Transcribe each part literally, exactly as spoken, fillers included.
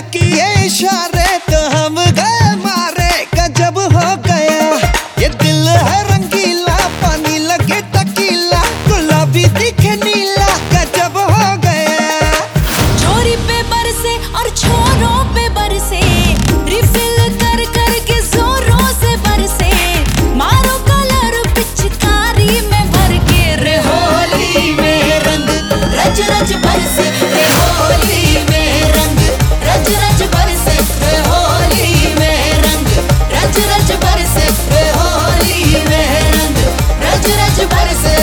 किए इशारे तो हम गए मारे, गजब हो गया ये दिल है रंगीला, पानी लगे टकीला, गुलाबी दिखे नीला, गजब हो गया। चोरी पे बरसे और छोरों पे बरसे, रिफिल कर कर के जोरों से बरसे, मारो कलर पिचकारी में भर के, रे होली में रंग रज रज बरसे, रे होली में रंग रज रज बरसे, रे होली में रंग रज रज बरसे, रे होली में रंग रज रज बरसे।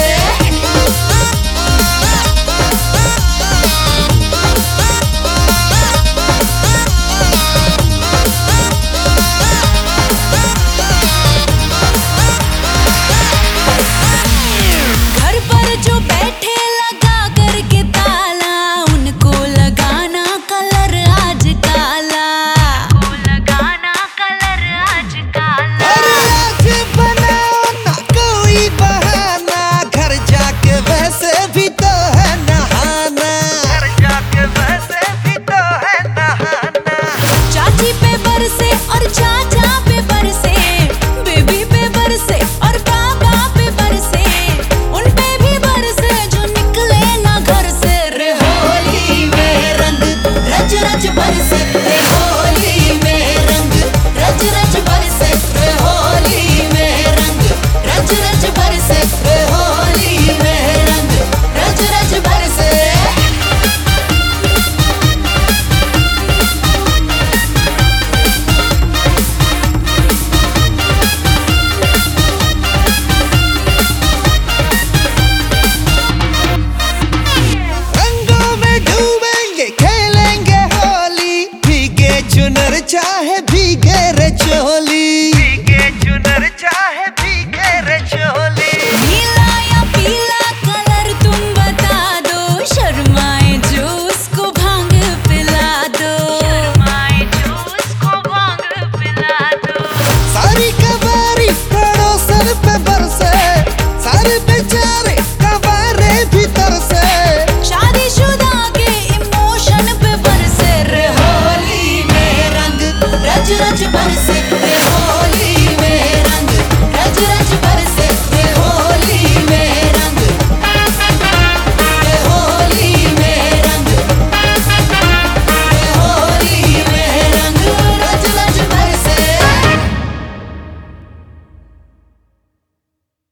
घर पर जो बैठे लगा करके ताला, उनको लगाना कलर आज काला, उनको लगाना कलर आज काला। अरे आज बनाओ ना कोई बहाना, घर जाके वैसे भी तो है नहाना, घर जाके वैसे भी तो है नहाना। चाची पे बरसे और चाचा पे बरसे, बेबी पे बरसे और बाबा पे बरसे, उन पे भी बरसे जो निकले ना घर से, रे होली में रंग रज रज बरसे, रे होली में रंग रज रज बरसे, रे होली में रंग रज रज बरसे, रे होली में रंग रज रज बरसे। रंगों में डूबेंगे खेलेंगे होली, भीगे चुनर चाहे